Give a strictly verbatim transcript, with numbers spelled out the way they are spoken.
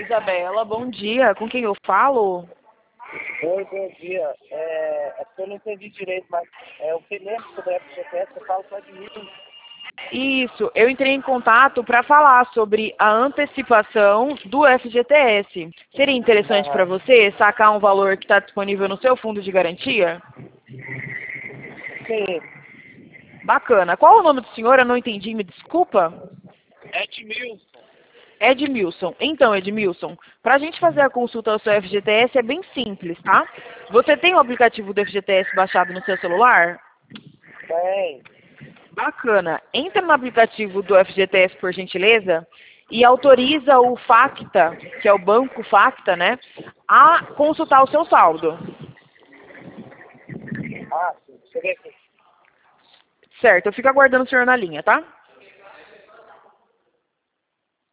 Isabela, bom dia. Com quem eu falo? Oi, bom dia. É, é porque eu não entendi direito, mas é, o que lembro sobre a F G T S, eu falo com a Edmilson. Isso, eu entrei em contato para falar sobre a antecipação do F G T S. Seria interessante para Aham. você sacar um valor que está disponível no seu fundo de garantia? Sim, Bacana. Qual o nome do senhor? Eu não entendi, me desculpa. Edmilson. Edmilson. Então, Edmilson, para a gente fazer a consulta ao seu F G T S é bem simples, tá? Você tem o aplicativo do F G T S baixado no seu celular? Tem. Bacana. Entra no aplicativo do F G T S, por gentileza, e autoriza o Facta, que é o banco Facta, né, a consultar o seu saldo. Ah, sim. Deixa eu ver aqui. Certo, eu fico aguardando o senhor na linha, tá?